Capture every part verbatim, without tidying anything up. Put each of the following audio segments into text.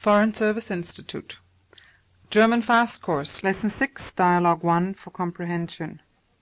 Foreign Service Institute. German Fast Course, Lesson six, Dialogue one for Comprehension.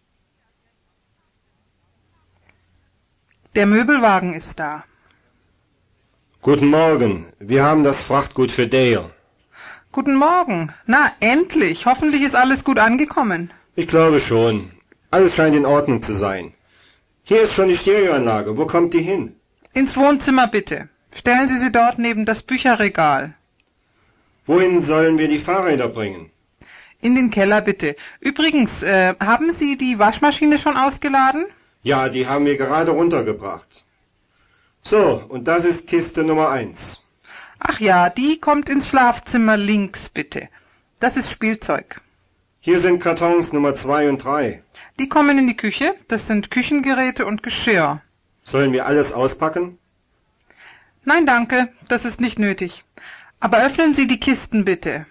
Der Möbelwagen ist da. Guten Morgen, wir haben das Frachtgut für Dale. Guten Morgen. Na, endlich. Hoffentlich ist alles gut angekommen. Ich glaube schon. Alles scheint in Ordnung zu sein. Hier ist schon die Stereoanlage. Wo kommt die hin? Ins Wohnzimmer bitte. Stellen Sie sie dort neben das Bücherregal. Wohin sollen wir die Fahrräder bringen? In den Keller bitte. Übrigens, äh, haben Sie die Waschmaschine schon ausgeladen? Ja, die haben wir gerade runtergebracht. So, und das ist Kiste Nummer eins. Ach ja, die kommt ins Schlafzimmer links bitte. Das ist Spielzeug. Hier sind Kartons Nummer zwei und drei. Die kommen in die Küche. Das sind Küchengeräte und Geschirr. Sollen wir alles auspacken? Nein, danke, das ist nicht nötig. Aber öffnen Sie die Kisten bitte.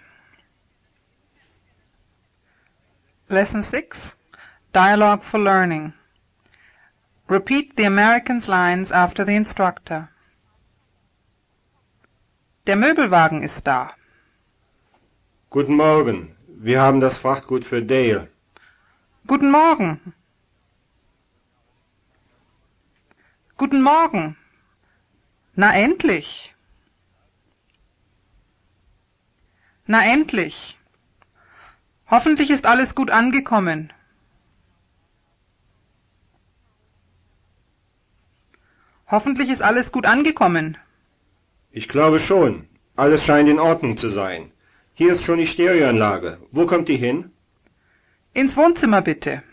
Lesson six, Dialogue for Learning. Repeat the American's lines after the instructor. Der Möbelwagen ist da. Guten Morgen, wir haben das Frachtgut für Dale. Guten Morgen. Guten Morgen. Na endlich. Na endlich. Hoffentlich ist alles gut angekommen. Hoffentlich ist alles gut angekommen. Ich glaube schon. Alles scheint in Ordnung zu sein. Hier ist schon die Stereoanlage. Wo kommt die hin? Ins Wohnzimmer bitte.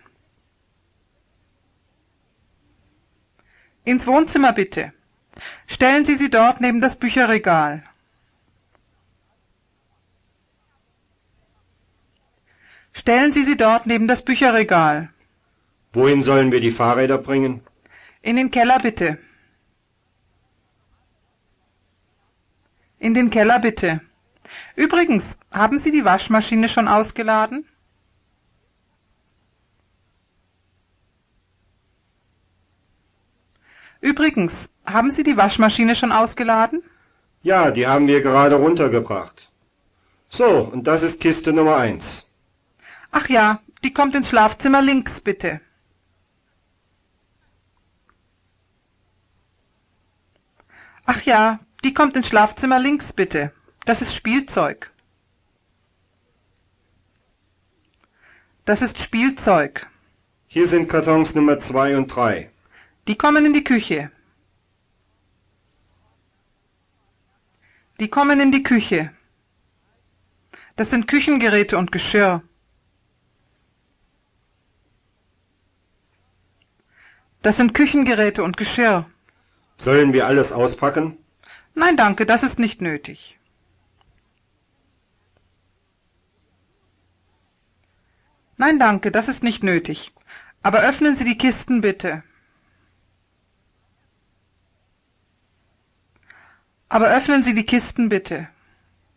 Ins Wohnzimmer bitte. Stellen Sie sie dort neben das Bücherregal. Stellen Sie sie dort neben das Bücherregal. Wohin sollen wir die Fahrräder bringen? In den Keller bitte. In den Keller bitte. Übrigens, haben Sie die Waschmaschine schon ausgeladen? Übrigens, haben Sie die Waschmaschine schon ausgeladen? Ja, die haben wir gerade runtergebracht. So, und das ist Kiste Nummer eins. Ach ja, die kommt ins Schlafzimmer links, bitte. Ach ja, die kommt ins Schlafzimmer links, bitte. Das ist Spielzeug. Das ist Spielzeug. Hier sind Kartons Nummer zwei und drei. Die kommen in die Küche. Die kommen in die Küche. Das sind Küchengeräte und Geschirr. Das sind Küchengeräte und Geschirr. Sollen wir alles auspacken? Nein, danke, das ist nicht nötig. Nein, danke, das ist nicht nötig. Aber öffnen Sie die Kisten bitte. Aber öffnen Sie die Kisten bitte.